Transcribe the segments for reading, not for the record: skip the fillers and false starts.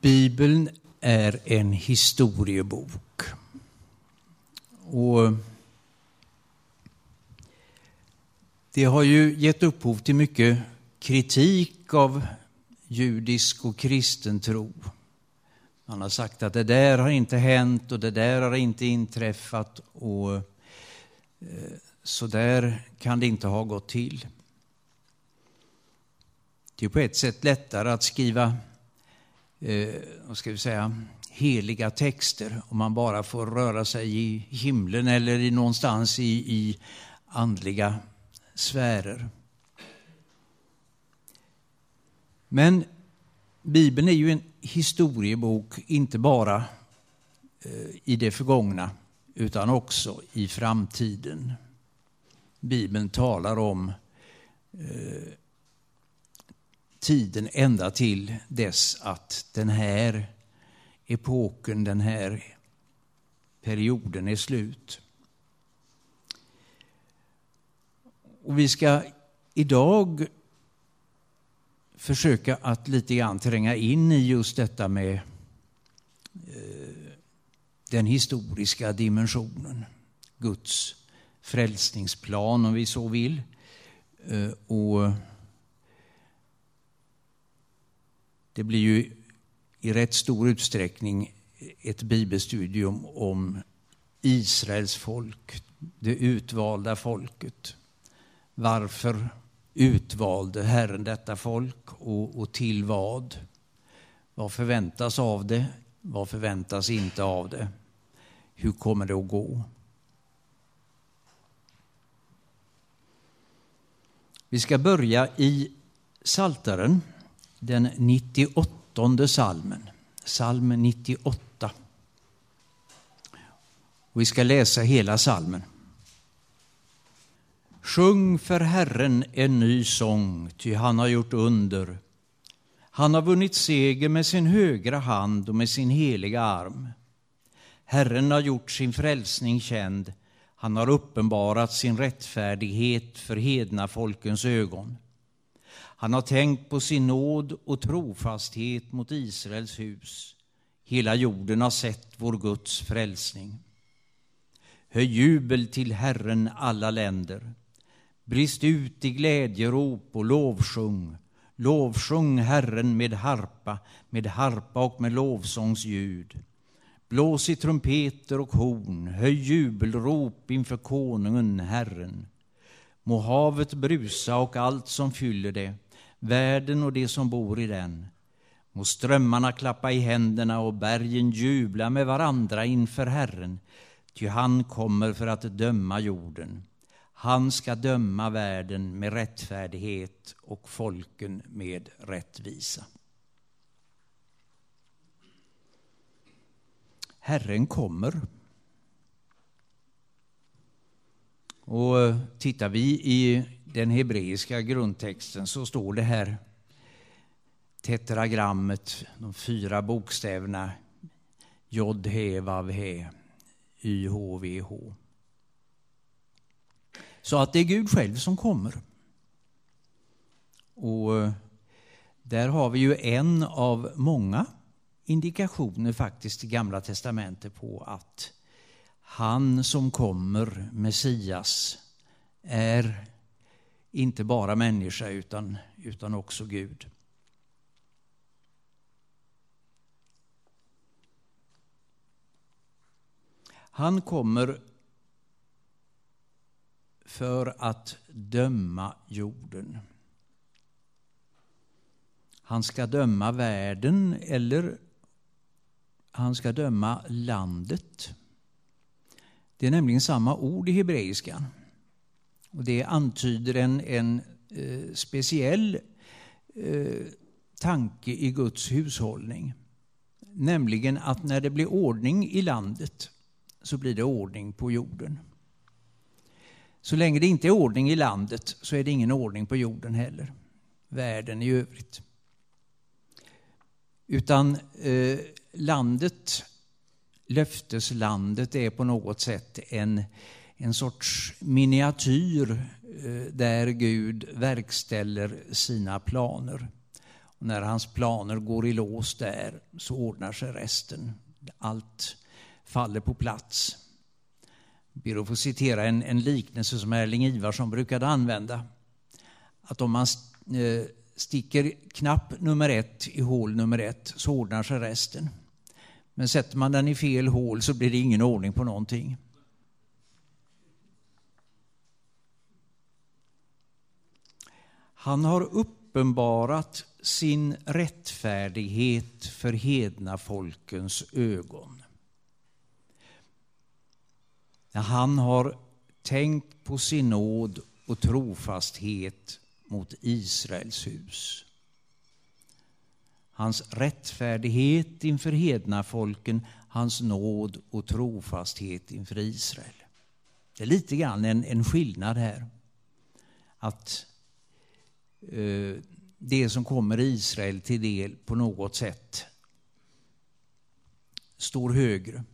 Bibeln är en historiebok. Och det har ju gett upphov till mycket kritik av judisk och kristen tro. Man har sagt att det där har inte hänt och det där har inte inträffat och så där kan det inte ha gått till. Det är på ett sätt lättare att skriva heliga texter om man bara får röra sig i himlen eller i någonstans i andliga sfärer. Men Bibeln är ju en historiebok inte bara i det förgångna utan också i framtiden. Bibeln talar om tiden ända till dess att den här epoken, den här perioden är slut. Och vi ska idag försöka att lite grann tränga in i just detta med den historiska dimensionen. Guds frälsningsplan, om vi så vill. Och det blir ju i rätt stor utsträckning ett bibelstudium om Israels folk, det utvalda folket. Varför utvalde Herren detta folk och till vad? Vad förväntas av det? Vad förväntas inte av det? Hur kommer det att gå? Vi ska börja i Psaltaren, den 98:e psalmen. Psalm 98. Och vi ska läsa hela psalmen. Sjung för Herren en ny sång, ty han har gjort under. Han har vunnit seger med sin högra hand och med sin heliga arm. Herren har gjort sin frälsning känd. Han har uppenbarat sin rättfärdighet för hedna folkens ögon. Han har tänkt på sin nåd och trofasthet mot Israels hus. Hela jorden har sett vår Guds frälsning. Höj jubel till Herren alla länder. Brist ut i glädjerop och lovsjung. Lovsjung Herren med harpa och med lovsångsljud. Blås i trumpeter och horn, höj jubelrop inför konungen Herren. Må havet brusa och allt som fyller det, världen och det som bor i den. Må strömmarna klappa i händerna och bergen jubla med varandra inför Herren, ty han kommer för att döma jorden. Han ska döma världen med rättfärdighet och folken med rättvisa. Herren kommer. Och tittar vi i den hebreiska grundtexten så står det här tetragrammet, de 4 bokstäverna Jod, He, Vav, He, Y, H, V, H. Så att det är Gud själv som kommer. Och där har vi ju en av många indikationer faktiskt i Gamla testamentet på att han som kommer, Messias, är inte bara människa utan också Gud. Han kommer för att döma jorden. Han ska döma världen eller han ska döma landet. Det är nämligen samma ord i hebreiskan. Och det antyder en speciell tanke i Guds hushållning. Nämligen att när det blir ordning i landet så blir det ordning på jorden. Så länge det inte är ordning i landet så är det ingen ordning på jorden heller. Världen i övrigt. Utan landet, löfteslandet, är på något sätt en sorts miniatyr där Gud verkställer sina planer. Och när hans planer går i lås där så ordnar sig resten. Allt faller på plats. Jag ber att få citera en liknelse som Erling Ivarsson brukade använda. Att om man sticker knapp nummer 1 i hål nummer 1 så ordnar sig resten. Men sätter man den i fel hål så blir det ingen ordning på någonting. Han har uppenbarat sin rättfärdighet för hedna folkens ögon. Han har tänkt på sin nåd och trofasthet mot Israels hus. Hans rättfärdighet inför hedna folken, hans nåd och trofasthet inför Israel. Det är lite grann en skillnad här. Att det som kommer Israel till del på något sätt står högre.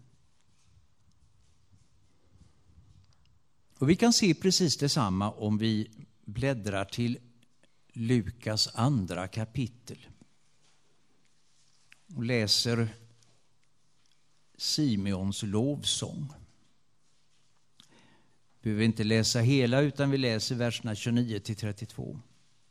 Och vi kan se precis detsamma om vi bläddrar till Lukas 2 kapitel och läser Simeons lovsång. Vi behöver inte läsa hela utan vi läser verserna 29-32.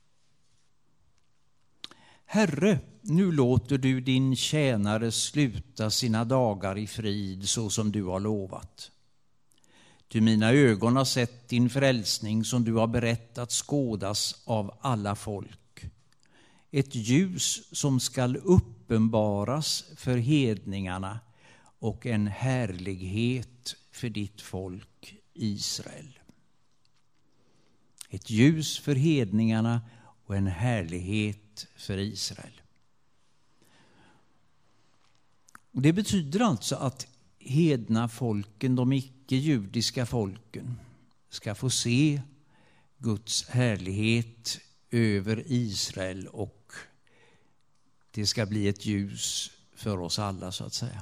Herre, nu låter du din tjänare sluta sina dagar i frid så som du har lovat. Ty mina ögon har sett din frälsning som du har berättat skådas av alla folk. Ett ljus som skall uppenbaras för hedningarna och en härlighet för ditt folk Israel. Ett ljus för hedningarna och en härlighet för Israel. Och det betyder alltså att hedna folken, de icke-judiska folken, ska få se Guds härlighet över Israel och det ska bli ett ljus för oss alla så att säga.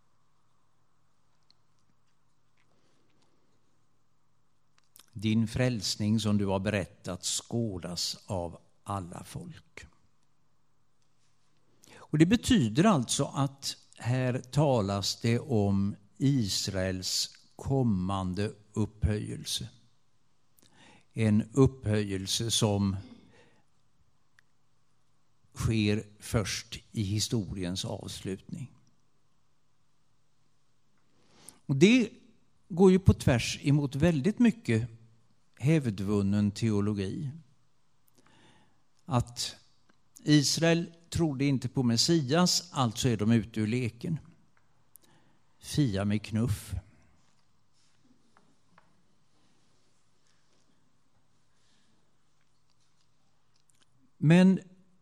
Din frälsning som du har berättat skådas av alla folk. Och det betyder alltså att här talas det om Israels kommande upphöjelse. En upphöjelse som sker först i historiens avslutning. Och det går ju på tvärs emot väldigt mycket hävdvunnen teologi. Att Israel trodde inte på Messias, alltså är de ute ur leken. Fia med knuff. Men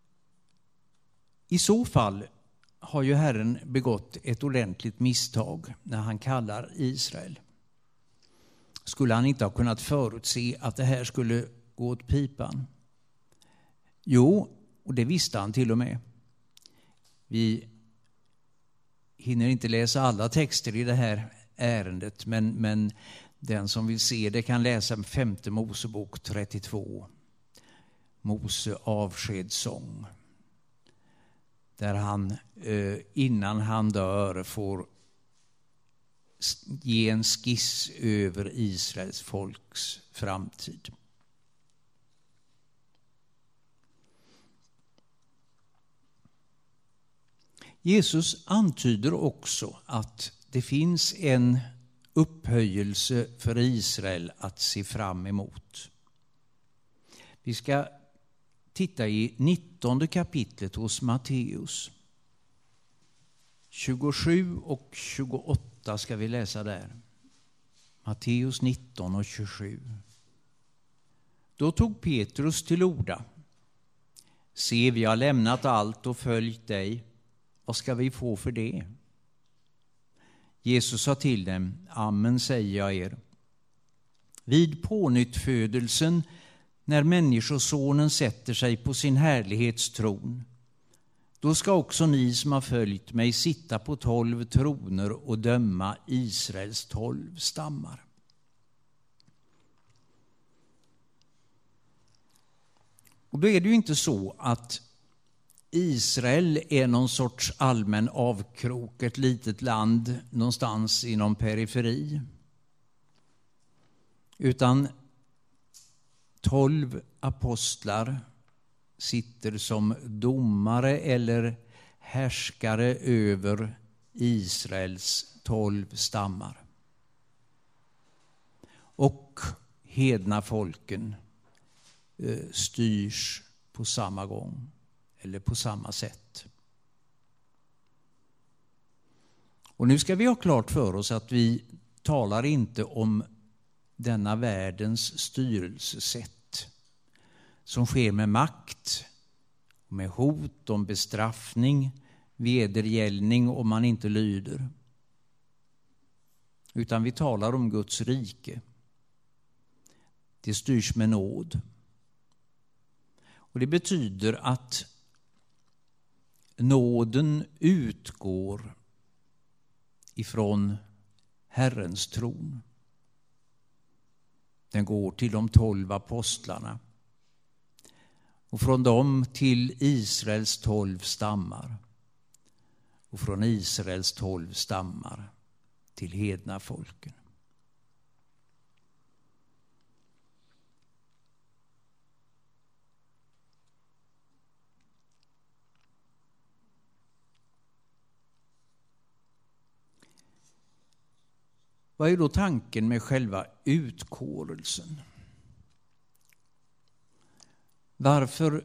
i så fall har ju Herren begått ett ordentligt misstag när han kallar Israel. Skulle han inte ha kunnat förutse att det här skulle gå åt pipan? Jo, och det visste han till och med. Vi hinner inte läsa alla texter i det här ärendet, men den som vill se det kan läsa 5:e Mosebok 32. Mose avskedssång. Där han innan han dör får ge en skiss över Israels folks framtid. Jesus antyder också att det finns en upphöjelse för Israel att se fram emot. Vi ska titta i 19 kapitlet hos Matteus. 27 och 28 ska vi läsa där. Matteus 19 och 27. Då tog Petrus till orda. Se, vi har lämnat allt och följt dig. Vad ska vi få för det? Jesus sa till dem, amen säger jag er. Vid pånyttfödelsen, när människosonen sätter sig på sin härlighetstron, då ska också ni som har följt mig sitta på 12 troner och döma Israels 12 stammar. Och då är det ju inte så att Israel är någon sorts allmän avkrok, ett litet land någonstans inom periferi. Utan 12 apostlar sitter som domare eller härskare över Israels 12 stammar. Och hedna folken styrs på samma gång eller på samma sätt. Och nu ska vi ha klart för oss att vi talar inte om denna världens styrelsesätt som sker med makt, med hot om bestraffning, vedergällning om man inte lyder. Utan vi talar om Guds rike. Det styrs med nåd. Och det betyder att nåden utgår ifrån Herrens tron. Den går till de 12 apostlarna. Och från dem till Israels 12 stammar. Och från Israels 12 stammar till hedna folken. Vad är då tanken med själva utkårelsen? Varför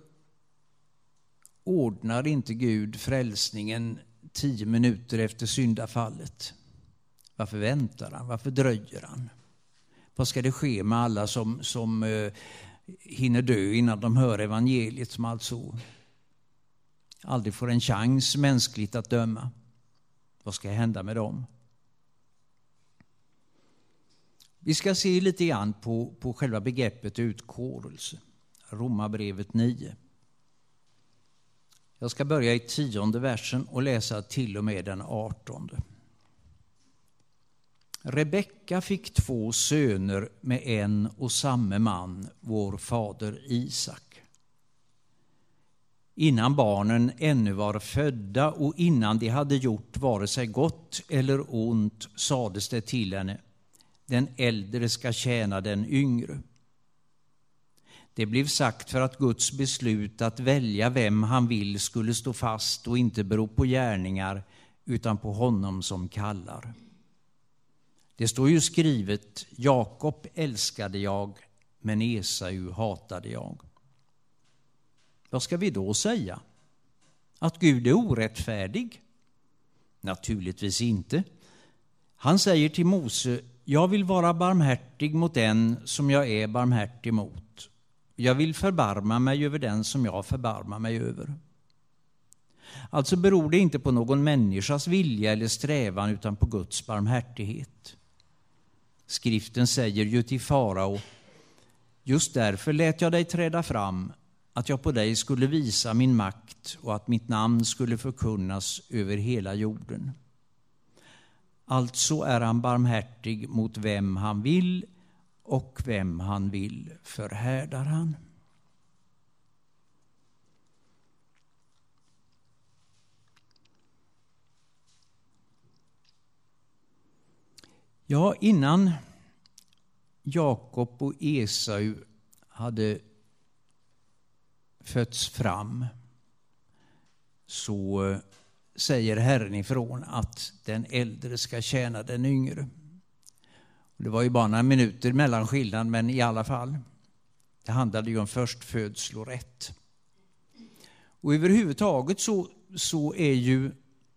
ordnar inte Gud frälsningen 10 minuter efter syndafallet? Varför väntar han? Varför dröjer han? Vad ska det ske med alla som hinner dö innan de hör evangeliet, som alltså aldrig får en chans mänskligt att döma? Vad ska hända med dem? Vi ska se lite grann på själva begreppet utkårelse. Romarbrevet 9. Jag ska börja i 10:e versen och läsa till och med den 18:e. Rebecka fick 2 söner med en och samme man, vår fader Isak. Innan barnen ännu var födda och innan de hade gjort vare sig gott eller ont, sades det till henne: den äldre ska tjäna den yngre. Det blev sagt för att Guds beslut att välja vem han vill skulle stå fast och inte bero på gärningar utan på honom som kallar. Det står ju skrivet: Jakob älskade jag, men Esau hatade jag. Vad ska vi då säga? Att Gud är orättfärdig? Naturligtvis inte. Han säger till Mose: jag vill vara barmhärtig mot den som jag är barmhärtig mot. Jag vill förbarma mig över den som jag förbarmar mig över. Alltså beror det inte på någon människas vilja eller strävan utan på Guds barmhärtighet. Skriften säger ju till farao: just därför lät jag dig träda fram, att jag på dig skulle visa min makt och att mitt namn skulle förkunnas över hela jorden. Alltså är han barmhärtig mot vem han vill, och vem han vill förhärdar han. Ja, innan Jakob och Esau hade fötts fram så säger Herren ifrån att den äldre ska tjäna den yngre. Det var ju bara några minuter mellan skillnaden, men i alla fall. Det handlade ju om förstfödslorätt. Och överhuvudtaget så är ju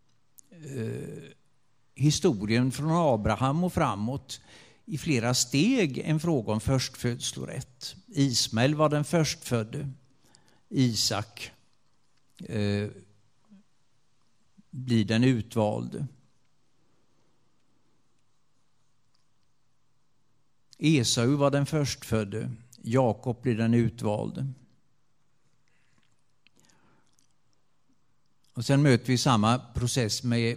historien från Abraham och framåt i flera steg en fråga om förstfödslorätt. Ismael var den förstfödde. Isak blir den utvalde. Esau var den förstfödde. Jakob blir den utvalde. Och sen möter vi samma process med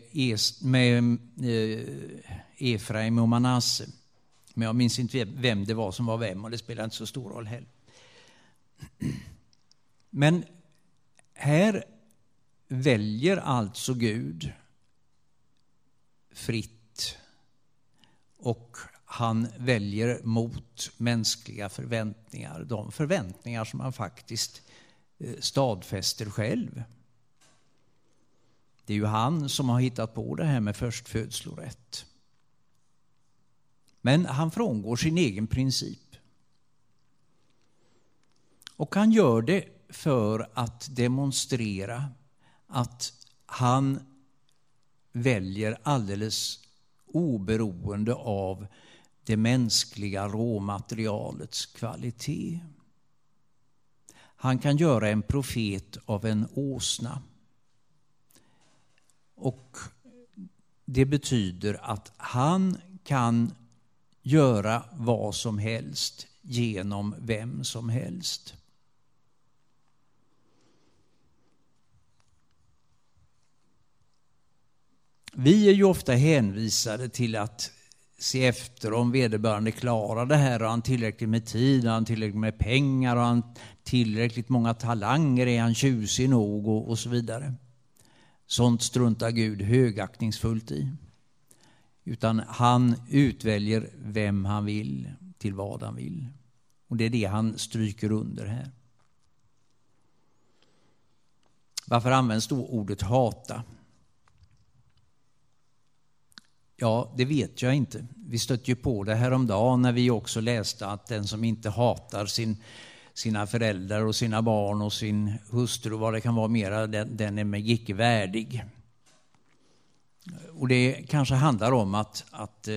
Efraim och Manasse. Men jag minns inte vem det var som var vem, och det spelar inte så stor roll heller. Men här väljer alltså Gud fritt, och han väljer mot mänskliga förväntningar, de förväntningar som han faktiskt stadfäster själv. Det är ju han som har hittat på det här med förstfödslorätt. Men han frångår sin egen princip. Och han gör det för att demonstrera att han väljer alldeles oberoende av det mänskliga råmaterialets kvalitet. Han kan göra en profet av en åsna. Och det betyder att han kan göra vad som helst genom vem som helst. Vi är ju ofta hänvisade till att se efter om vederbörande klarar det här. Har han tillräckligt med tid? Har han tillräckligt med pengar? Har han tillräckligt många talanger? Är han tjusig nog? Och så vidare. Sånt struntar Gud högaktningsfullt i. Utan han utväljer vem han vill till vad han vill. Och det är det han stryker under här. Varför används då ordet hata? Ja, det vet jag inte. Vi stötte ju på det här om dagen när vi också läste att den som inte hatar sina föräldrar och sina barn och sin hustru och vad det kan vara mera, den är mig icke värdig. Och det kanske handlar om att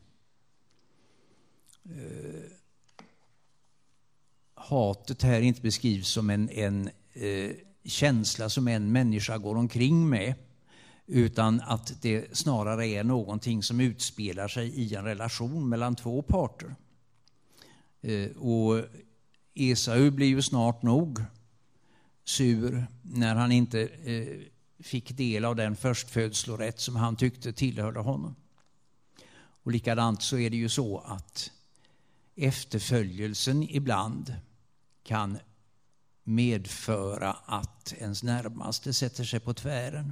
hatet här inte beskrivs som en känsla som en människa går omkring med, utan att det snarare är någonting som utspelar sig i en relation mellan två parter. Och Esau blir ju snart nog sur när han inte fick del av den förstfödslorätt som han tyckte tillhörde honom. Och likadant så är det ju så att efterföljelsen ibland kan medföra att ens närmaste sätter sig på tvären.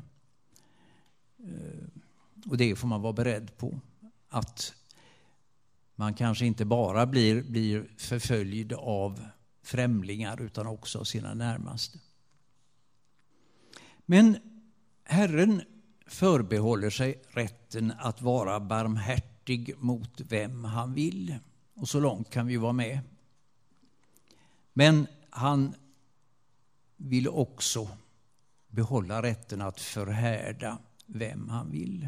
Och det får man vara beredd på. Att man kanske inte bara blir förföljd av främlingar utan också av sina närmaste. Men Herren förbehåller sig rätten att vara barmhärtig mot vem han vill. Och så långt kan vi vara med. Men han vill också behålla rätten att förhärda vem han vill.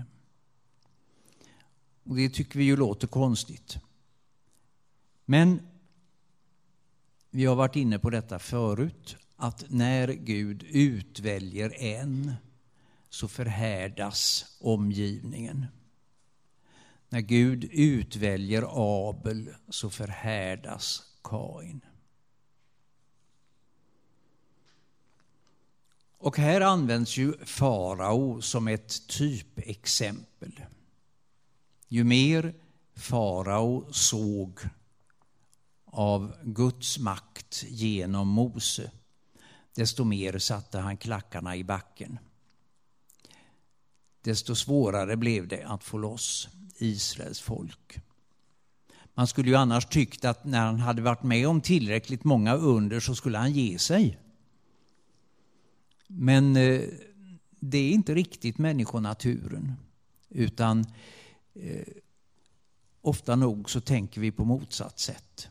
Och det tycker vi ju låter konstigt. Men vi har varit inne på detta förut, att när Gud utväljer en så förhärdas omgivningen. När Gud utväljer Abel så förhärdas Kain. Och här används ju farao som ett typexempel. Ju mer farao såg av Guds makt genom Mose, desto mer satte han klackarna i backen. Desto svårare blev det att få loss Israels folk. Man skulle ju annars tyckt att när han hade varit med om tillräckligt många under så skulle han ge sig. Men det är inte riktigt människonaturen, utan ofta nog så tänker vi på motsatt sätt.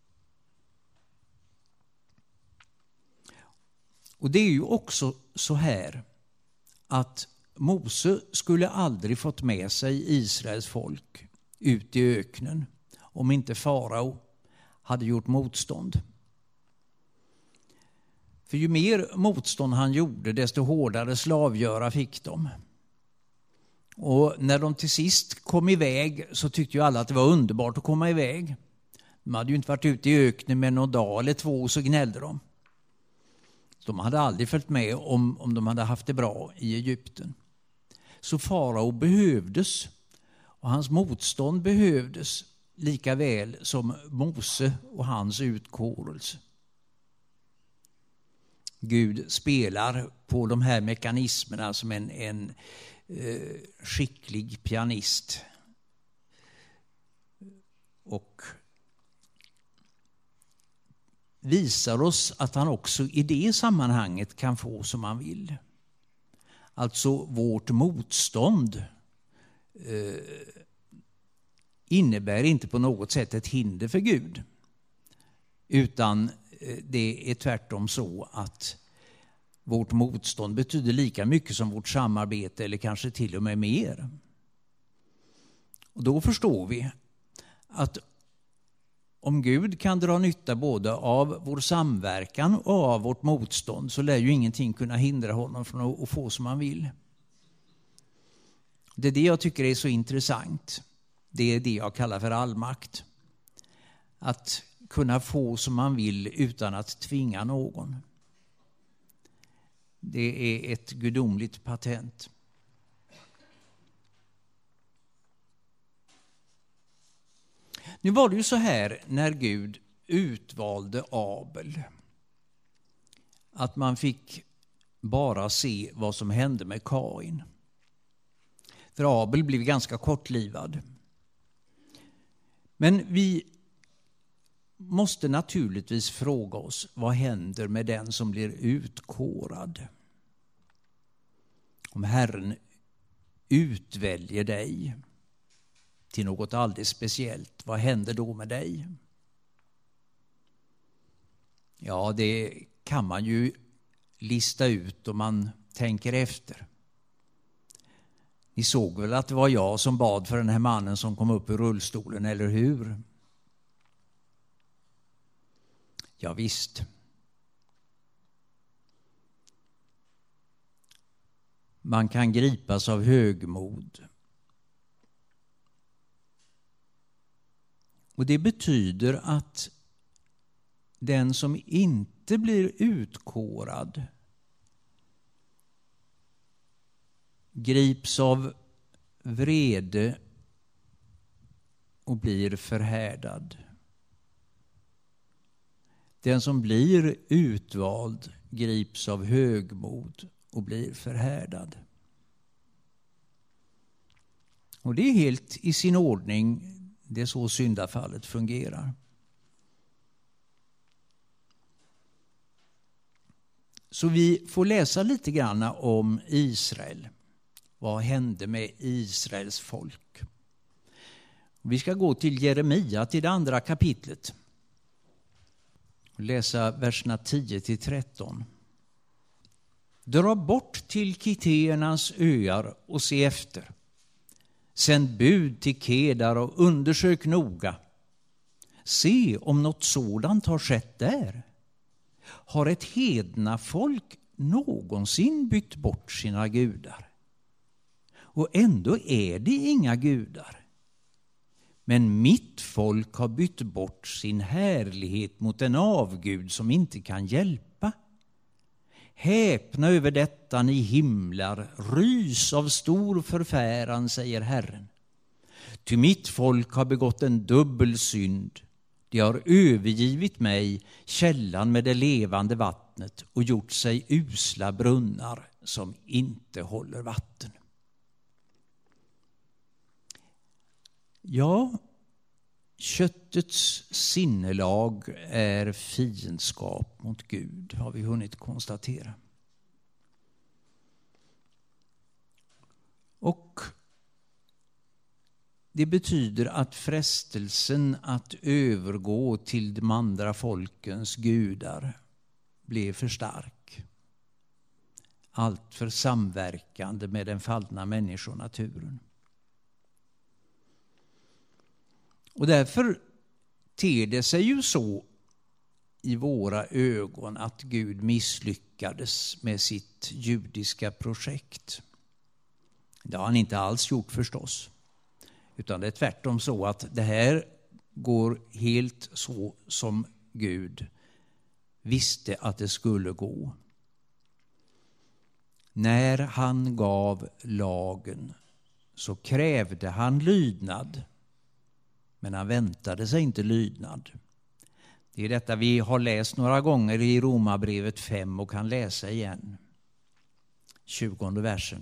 Och det är ju också så här att Mose skulle aldrig fått med sig Israels folk ut i öknen om inte farao hade gjort motstånd. För ju mer motstånd han gjorde, desto hårdare slavgöra fick de. Och när de till sist kom iväg så tyckte ju alla att det var underbart att komma iväg. De hade ju inte varit ute i öknen med någon dag eller två, så gnällde de. De hade aldrig följt med om de hade haft det bra i Egypten. Så farao behövdes, och hans motstånd behövdes lika väl som Mose och hans utkårelse. Gud spelar på de här mekanismerna som en skicklig pianist. Och visar oss att han också i det sammanhanget kan få som han vill. Alltså vårt motstånd innebär inte på något sätt ett hinder för Gud. Utan det är tvärtom så att vårt motstånd betyder lika mycket som vårt samarbete eller kanske till och med mer. Och då förstår vi att om Gud kan dra nytta både av vår samverkan och av vårt motstånd så lär ju ingenting kunna hindra honom från att få som han vill. Det är det jag tycker är så intressant. Det är det jag kallar för allmakt. Att kunna få som man vill utan att tvinga någon. Det är ett gudomligt patent. Nu var det ju så här när Gud utvalde Abel att man fick bara se vad som hände med Kain. För Abel blev ganska kortlivad. Men vi måste naturligtvis fråga oss, vad händer med den som blir utkårad? Om Herren utväljer dig till något alldeles speciellt, vad händer då med dig? Ja, det kan man ju lista ut om man tänker efter. Ni såg väl att det var jag som bad för den här mannen som kom upp ur rullstolen, eller hur? Ja, visst. Man kan gripas av högmod. Och det betyder att den som inte blir utkårad grips av vrede och blir förhärdad. Den som blir utvald grips av högmod och blir förhärdad. Och det är helt i sin ordning. Det är så syndafallet fungerar. Så vi får läsa lite grann om Israel. Vad hände med Israels folk? Vi ska gå till Jeremia, till det andra kapitlet. Och läsa verserna 10-13. Dra bort till Kiteernas öar och se efter. Sänd bud till Kedar och undersök noga. Se om något sådant har skett där. Har ett hedna folk någonsin bytt bort sina gudar? Och ändå är det inga gudar. Men mitt folk har bytt bort sin härlighet mot en avgud som inte kan hjälpa. Häpna över detta, ni himlar, rys av stor förfäran, säger Herren. Ty mitt folk har begått en dubbel synd. De har övergivit mig, källan med det levande vattnet, och gjort sig usla brunnar som inte håller vatten. Ja, köttets sinnelag är fiendskap mot Gud, har vi hunnit konstatera. Och det betyder att frestelsen att övergå till de andra folkens gudar blev för stark. Allt för samverkande med den fallna människonaturen. Och därför ter det sig ju så i våra ögon att Gud misslyckades med sitt judiska projekt. Det har han inte alls gjort förstås. Utan det är tvärtom så att det här går helt så som Gud visste att det skulle gå. När han gav lagen så krävde han lydnad. Men han väntade sig inte lydnad. Det är detta vi har läst några gånger i Romarbrevet 5 och kan läsa igen. 20:e versen.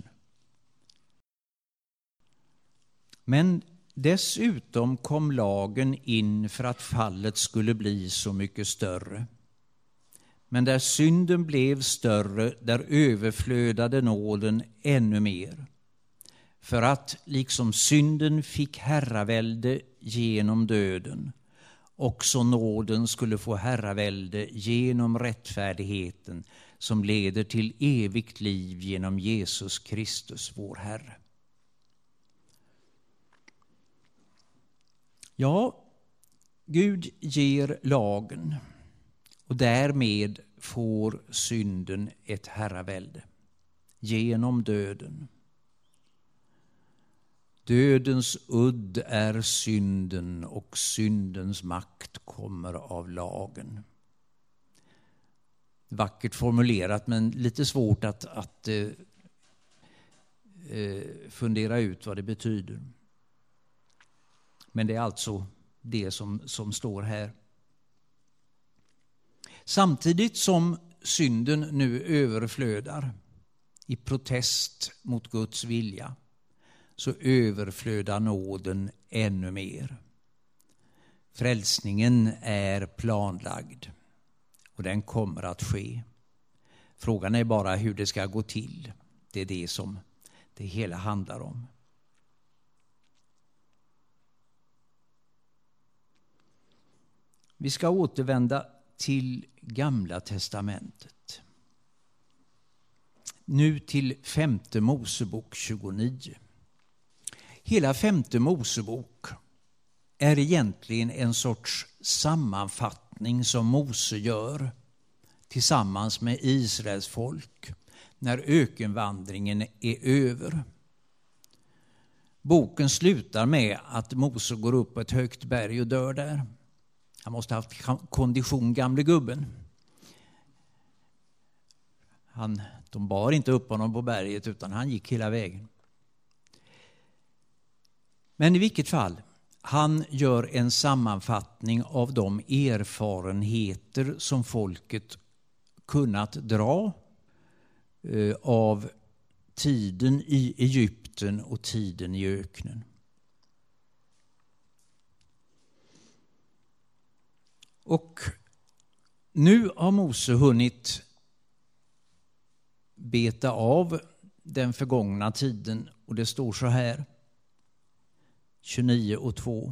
Men dessutom kom lagen in för att fallet skulle bli så mycket större. Men där synden blev större, där överflödade nåden ännu mer. För att liksom synden fick herravälde genom döden, också nåden skulle få herravälde genom rättfärdigheten som leder till evigt liv genom Jesus Kristus, vår Herre. Ja, Gud ger lagen och därmed får synden ett herravälde genom döden. Dödens udd är synden och syndens makt kommer av lagen. Vackert formulerat men lite svårt att fundera ut vad det betyder. Men det är alltså det som står här. Samtidigt som synden nu överflödar i protest mot Guds vilja, så överflödar nåden ännu mer. Frälsningen är planlagd och den kommer att ske. Frågan är bara hur det ska gå till. Det är det som det hela handlar om. Vi ska återvända till Gamla testamentet. Nu till 5:e Mosebok 29. Hela 5:e Mosebok är egentligen en sorts sammanfattning som Mose gör tillsammans med Israels folk när ökenvandringen är över. Boken slutar med att Mose går upp på ett högt berg och dör där. Han måste ha haft kondition, gamle gubben. De bar inte upp honom på berget utan han gick hela vägen. Men i vilket fall, han gör en sammanfattning av de erfarenheter som folket kunnat dra av tiden i Egypten och tiden i öknen. Och nu har Mose hunnit beta av den förgångna tiden och det står så här, 29:2.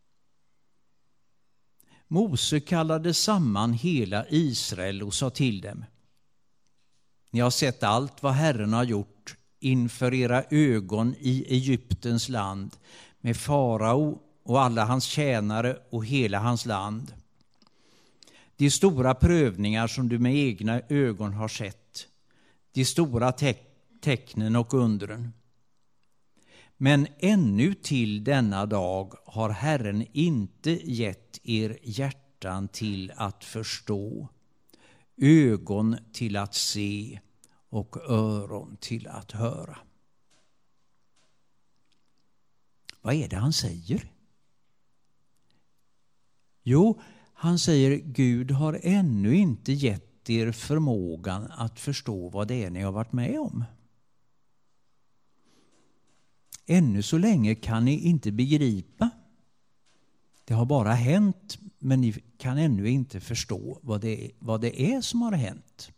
Mose kallade samman hela Israel och sa till dem: Ni har sett allt vad Herren har gjort inför era ögon i Egyptens land med farao och alla hans tjänare och hela hans land. De stora prövningar som du med egna ögon har sett, de stora tecknen och undren. Men ännu till denna dag har Herren inte gett er hjärtan till att förstå, ögon till att se och öron till att höra. Vad är det han säger? Jo, han säger Gud har ännu inte gett er förmågan att förstå vad det är ni har varit med om. Ännu så länge kan ni inte begripa. Det har bara hänt, men ni kan ännu inte förstå vad det är som har hänt.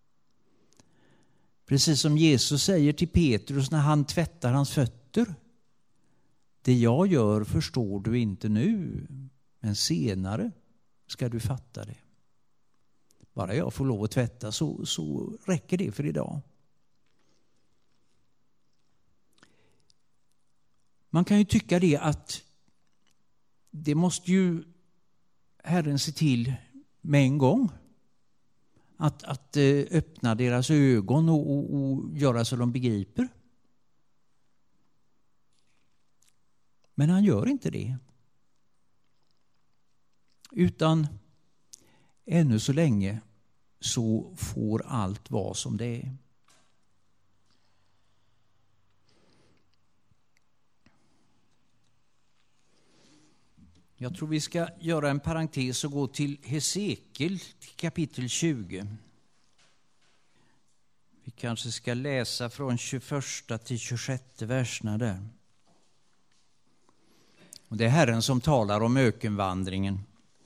Precis som Jesus säger till Petrus när han tvättar hans fötter. Det jag gör förstår du inte nu, men senare ska du fatta det. Bara jag får lov att tvätta så räcker det för idag. Man kan ju tycka det att det måste ju Herren se till med en gång. Att öppna deras ögon och göra så de begriper. Men han gör inte det. Utan ännu så länge så får allt vara som det är. Jag tror vi ska göra en parentes och gå till Hesekiel kapitel 20. Vi kanske ska läsa från 21 till 26 verserna där. Och det är Herren som talar om ökenvandringen.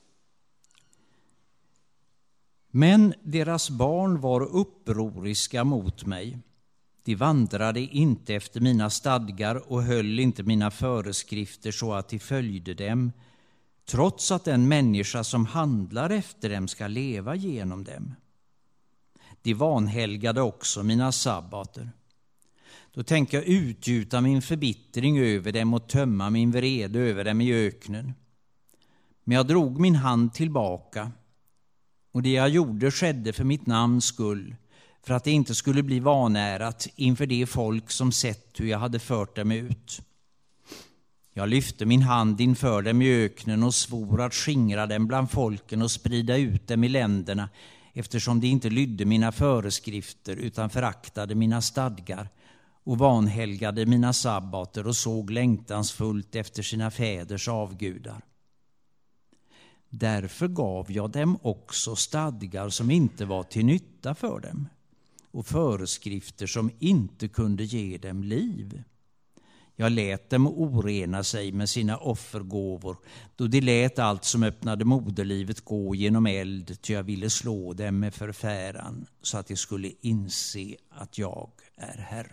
Men deras barn var upproriska mot mig. De vandrade inte efter mina stadgar och höll inte mina föreskrifter så att de följde dem, trots att den människa som handlar efter dem ska leva genom dem. De vanhelgade också mina sabbater. Då tänker jag utgjuta min förbittring över dem och tömma min vrede över dem i öknen. Men jag drog min hand tillbaka, och det jag gjorde skedde för mitt namns skull, för att det inte skulle bli vanärat inför det folk som sett hur jag hade fört dem ut. Jag lyfte min hand inför dem i öknen och svor att skingra dem bland folken och sprida ut dem i länderna, eftersom de inte lydde mina föreskrifter utan föraktade mina stadgar och vanhelgade mina sabbater och såg längtansfullt efter sina fäders avgudar. Därför gav jag dem också stadgar som inte var till nytta för dem och föreskrifter som inte kunde ge dem liv. Jag lät dem orena sig med sina offergåvor, då de lät allt som öppnade moderlivet gå genom eld, ty jag ville slå dem med förfäran så att de skulle inse att jag är Herren.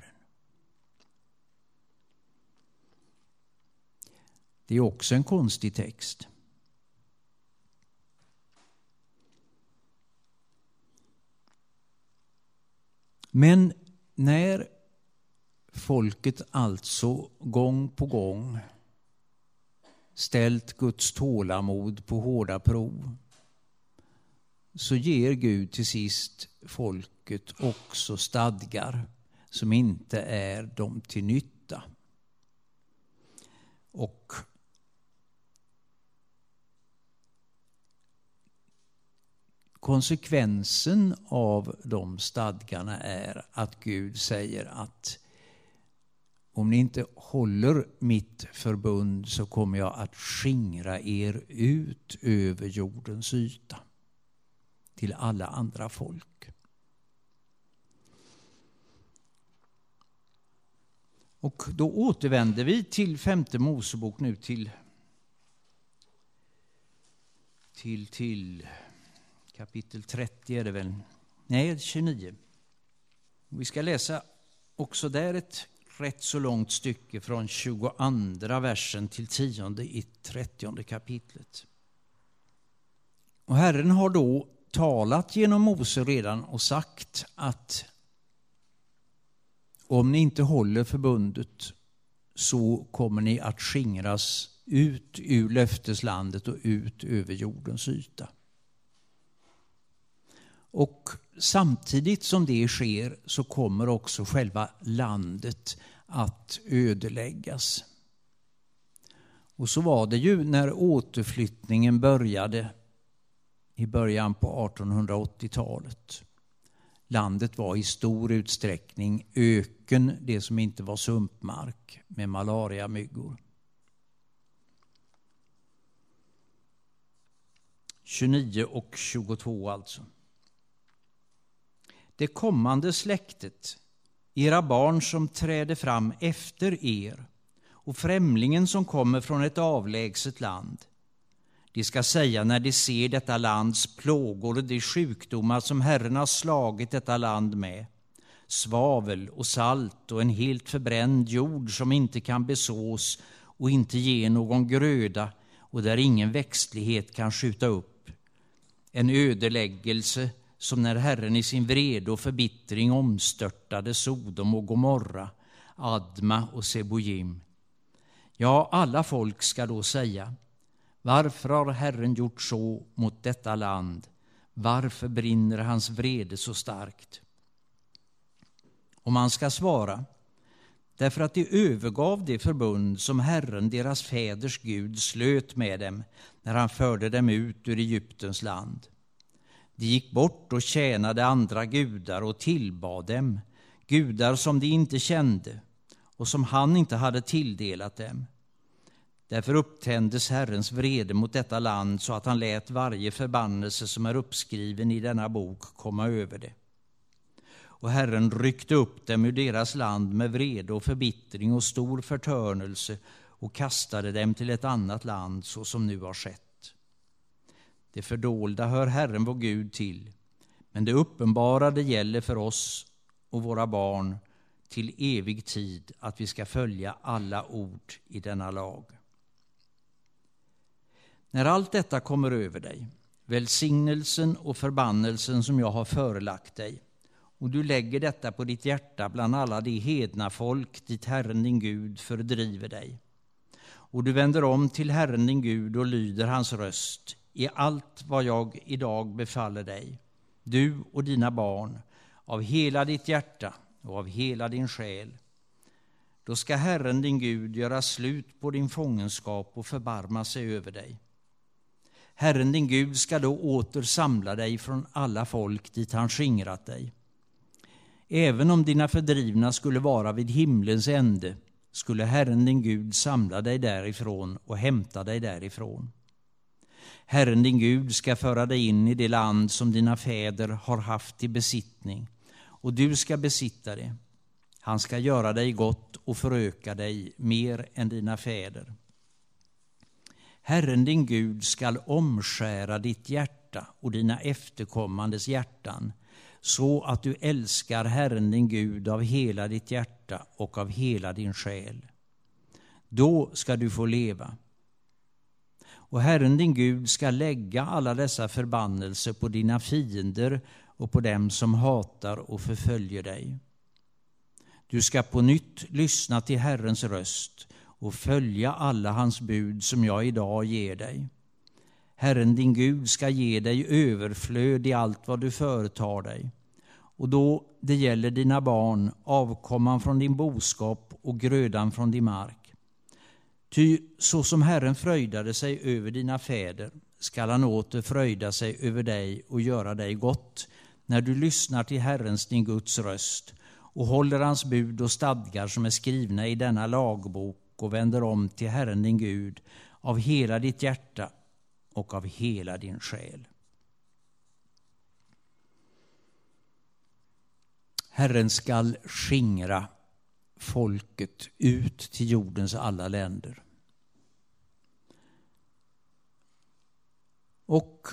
Det är också en konstig text. Men när folket alltså gång på gång ställt Guds tålamod på hårda prov, så ger Gud till sist folket också stadgar som inte är dem till nytta. Och konsekvensen av de stadgarna är att Gud säger att om ni inte håller mitt förbund så kommer jag att skingra er ut över jordens yta till alla andra folk. Och då återvänder vi till 5:e Mosebok nu till kapitel 30 är det väl? Nej, 29. Vi ska läsa också där ett rätt så långt stycke från 22 versen till 10 i 30 kapitlet. Och Herren har då talat genom Mose redan och sagt att om ni inte håller förbundet så kommer ni att skingras ut ur löfteslandet och ut över jordens yta. Och samtidigt som det sker så kommer också själva landet att ödeläggas. Och så var det ju när återflyttningen började i början på 1880-talet. Landet var i stor utsträckning öken, det som inte var sumpmark, med malariamyggor. 29 och 22 alltså. Det kommande släktet, era barn som träder fram efter er och främlingen som kommer från ett avlägset land. De ska säga när de ser detta lands plågor och de sjukdomar som Herren har slagit detta land med, svavel och salt och en helt förbränd jord som inte kan besås och inte ge någon gröda och där ingen växtlighet kan skjuta upp. En ödeläggelse som när Herren i sin vrede och förbittring omstörtade Sodom och Gomorra, Adma och Sebojim. Ja, alla folk ska då säga: varför har Herren gjort så mot detta land? Varför brinner hans vrede så starkt? Och man ska svara: därför att de övergav det förbund som Herren, deras fäders Gud, slöt med dem när han förde dem ut ur Egyptens land. De gick bort och tjänade andra gudar och tillbad dem, gudar som de inte kände och som han inte hade tilldelat dem. Därför upptändes Herrens vrede mot detta land så att han lät varje förbannelse som är uppskriven i denna bok komma över det. Och Herren ryckte upp dem ur deras land med vrede och förbittring och stor förtörnelse och kastade dem till ett annat land så som nu har skett. Det fördolda hör Herren vår Gud till, men det uppenbarade gäller för oss och våra barn till evig tid att vi ska följa alla ord i denna lag. När allt detta kommer över dig, välsignelsen och förbannelsen som jag har förelagt dig, och du lägger detta på ditt hjärta bland alla de hedna folk dit Herren din Gud fördriver dig, och du vänder om till Herren din Gud och lyder hans röst i allt vad jag idag befaller dig, du och dina barn, av hela ditt hjärta och av hela din själ, då ska Herren din Gud göra slut på din fångenskap och förbarma sig över dig. Herren din Gud ska då åter samla dig från alla folk dit han skingrat dig. Även om dina fördrivna skulle vara vid himlens ände, skulle Herren din Gud samla dig därifrån och hämta dig därifrån. Herren din Gud ska föra dig in i det land som dina fäder har haft i besittning, och du ska besitta det. Han ska göra dig gott och föröka dig mer än dina fäder. Herren din Gud skall omskära ditt hjärta och dina efterkommandes hjärtan, så att du älskar Herren din Gud av hela ditt hjärta och av hela din själ. Då ska du få leva. Och Herren din Gud ska lägga alla dessa förbannelser på dina fiender och på dem som hatar och förföljer dig. Du ska på nytt lyssna till Herrens röst och följa alla hans bud som jag idag ger dig. Herren din Gud ska ge dig överflöd i allt vad du företar dig. Och då det gäller dina barn, avkomman från din boskap och grödan från din mark. Ty så som Herren fröjdade sig över dina fäder skall han åter fröjda sig över dig och göra dig gott när du lyssnar till Herrens din Guds röst och håller hans bud och stadgar som är skrivna i denna lagbok och vänder om till Herren din Gud av hela ditt hjärta och av hela din själ. Herren skall skingra folket ut till jordens alla länder. Och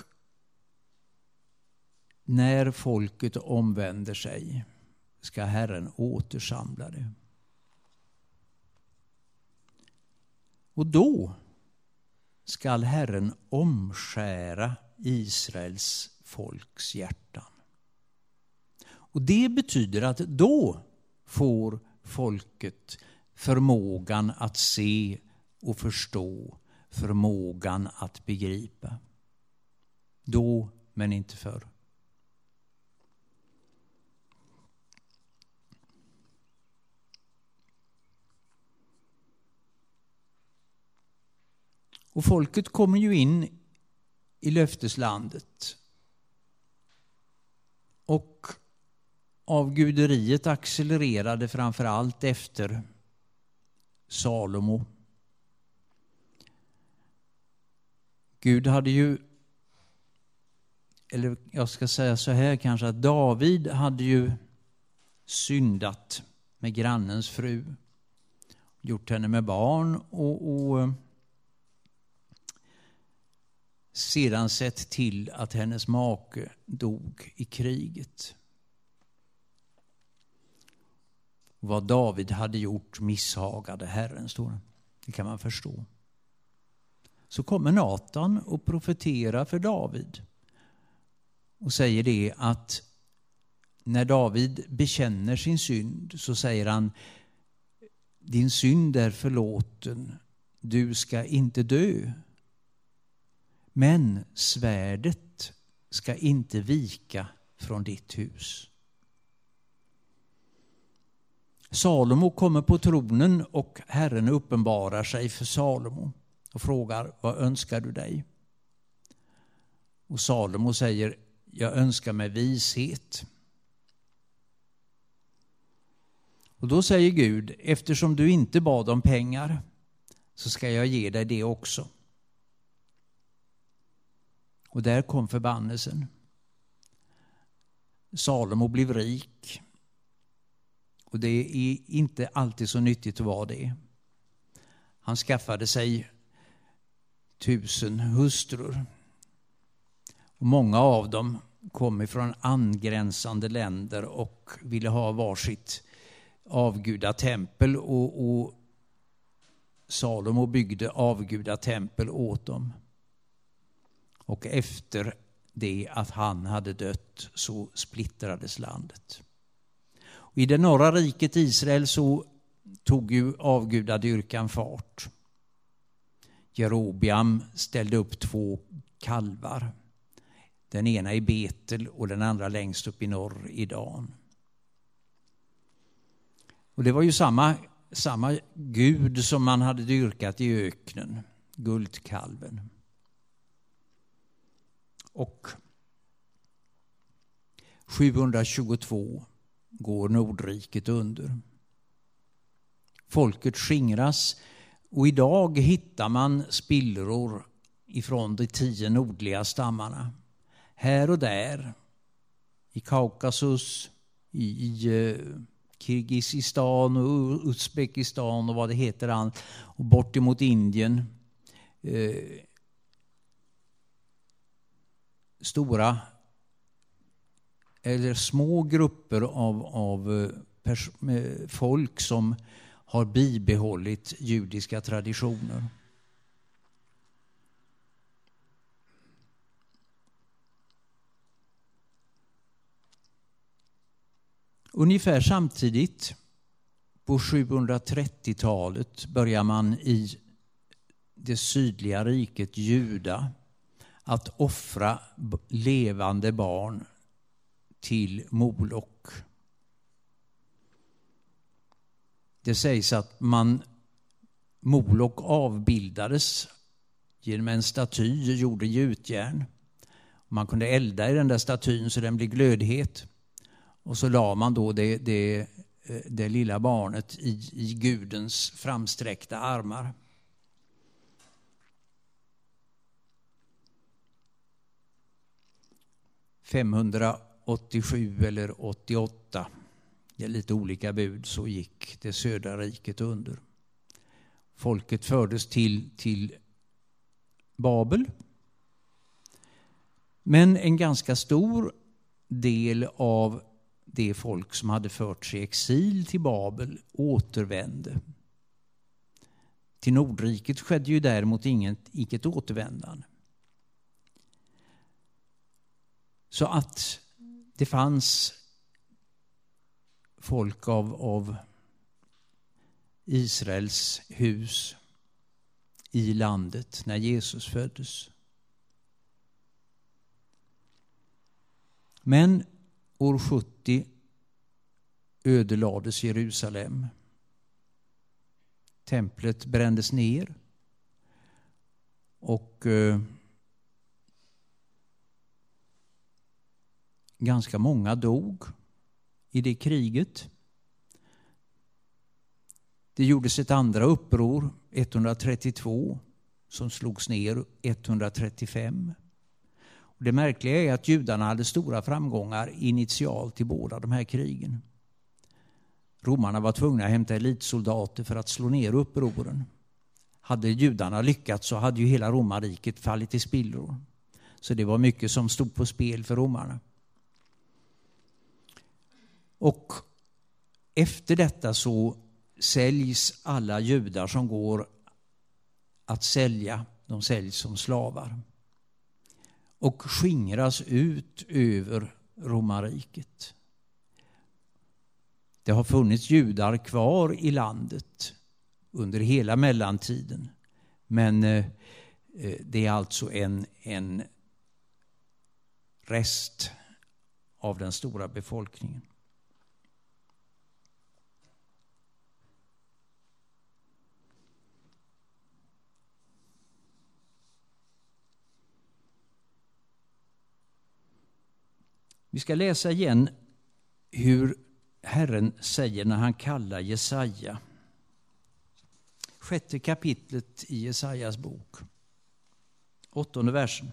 när folket omvänder sig ska Herren återsamla det. Och då skall Herren omskära Israels folks hjärtan. Och det betyder att då får folket förmågan att se och förstå, förmågan att begripa. Då, men inte förr. Och folket kommer ju in i löfteslandet. Och avguderiet accelererade framför allt efter Salomo. Gud hade ju, eller jag ska säga så här kanske, att David hade ju syndat med grannens fru. Gjort henne med barn och sedan sett till att hennes make dog i kriget. Vad David hade gjort misshagade Herren, står det. Det kan man förstå. Så kommer Natan och profeterar för David och säger det att när David bekänner sin synd så säger han: din synd är förlåten, du ska inte dö. Men svärdet ska inte vika från ditt hus. Salomo kommer på tronen och Herren uppenbarar sig för Salomo och frågar: vad önskar du dig? Och Salomo säger: jag önskar mig vishet. Och då säger Gud: eftersom du inte bad om pengar, så ska jag ge dig det också. Och där kom förbannelsen. Salomo blev rik. Och det är inte alltid så nyttigt att vara det. Han skaffade sig 1000 hustrur. Och många av dem kom ifrån angränsande länder och ville ha varsitt avgudatempel. Och Salomo byggde avgudatempel åt dem. Och efter det att han hade dött så splittrades landet. Och i det norra riket Israel så tog ju avgudadyrkan fart. Jerobeam ställde upp 2 kalvar. Den ena i Betel och den andra längst upp i norr i Dan. Och det var ju samma gud som man hade dyrkat i öknen, guldkalven. Och 722 går Nordriket under. Folket skingras och idag hittar man spillror ifrån de 10 nordliga stammarna. Här och där, i Kaukasus, i Kirgizistan och Uzbekistan och vad det heter allt, och bort emot Indien. Stora eller små grupper av folk som har bibehållit judiska traditioner. Ungefär samtidigt på 730-talet börjar man i det sydliga riket Juda att offra levande barn till Molok. Det sägs att Molok avbildades genom en staty gjord i gjutjärn. Man kunde elda i den där statyn så den blev glödhet. Och så la man då det lilla barnet i gudens framsträckta armar. $587 eller 88, det är lite olika bud, så gick det södra riket under. Folket fördes till Babel. Men en ganska stor del av det folk som hade förts i exil till Babel återvände. Till Nordriket skedde ju däremot inget återvändande. Så att det fanns folk av Israels hus i landet när Jesus föddes. Men år 70 ödelades Jerusalem. Templet brändes ner och ganska många dog i det kriget. Det gjordes ett andra uppror 132 som slogs ner 135. Och det märkliga är att judarna hade stora framgångar initialt i båda de här krigen. Romarna var tvungna att hämta elitsoldater för att slå ner upproren. Hade judarna lyckats så hade ju hela romarriket fallit i spillror. Så det var mycket som stod på spel för romarna. Och efter detta så säljs alla judar som går att sälja. De säljs som slavar. Och skingras ut över romarriket. Det har funnits judar kvar i landet under hela mellantiden. Men det är alltså en rest av den stora befolkningen. Vi ska läsa igen hur Herren säger när han kallar Jesaja. 6:e kapitlet i Jesajas bok. 8:e versen.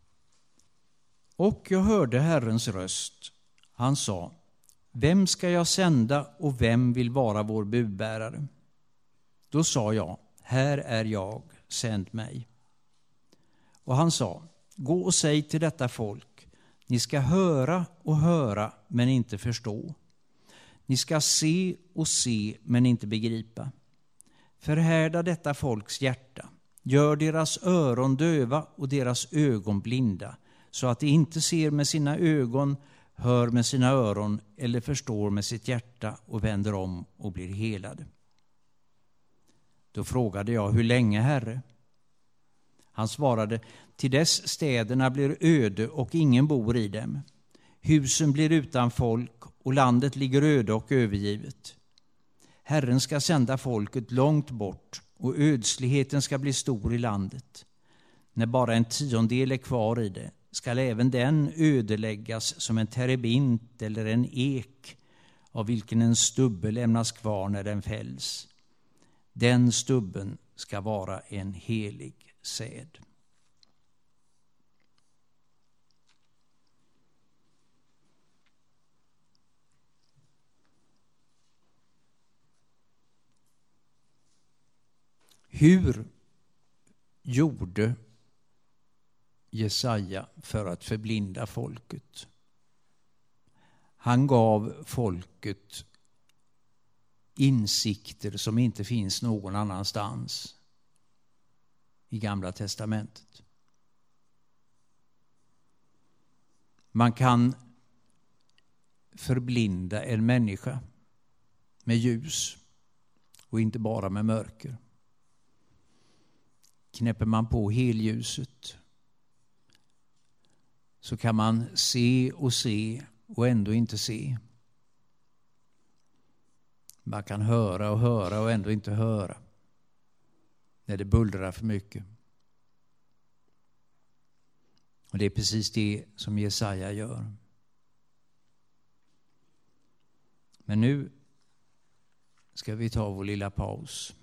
Och jag hörde Herrens röst. Han sa: vem ska jag sända och vem vill vara vår budbärare? Då sa jag: här är jag, sänd mig. Och han sa: gå och säg till detta folk, ni ska höra och höra men inte förstå. Ni ska se och se men inte begripa. Förhärda detta folks hjärta, gör deras öron döva och deras ögon blinda, så att de inte ser med sina ögon, hör med sina öron eller förstår med sitt hjärta och vänder om och blir helade. Då frågade jag: hur länge, Herre? Han svarade: till dess städerna blir öde och ingen bor i dem. Husen blir utan folk och landet ligger öde och övergivet. Herren ska sända folket långt bort och ödsligheten ska bli stor i landet. När bara 1/10 är kvar i det skall även den ödeläggas som en terebint eller en ek, av vilken en stubbe lämnas kvar när den fälls. Den stubben ska vara en helig säd. Hur gjorde Jesaja för att förblinda folket? Han gav folket insikter som inte finns någon annanstans i Gamla testamentet. Man kan förblinda en människa med ljus och inte bara med mörker. Knäpper man på helljuset så kan man se och ändå inte se. Man kan höra och ändå inte höra när det bullrar för mycket. Och det är precis det som Jesaja gör. Men nu ska vi ta vår lilla paus.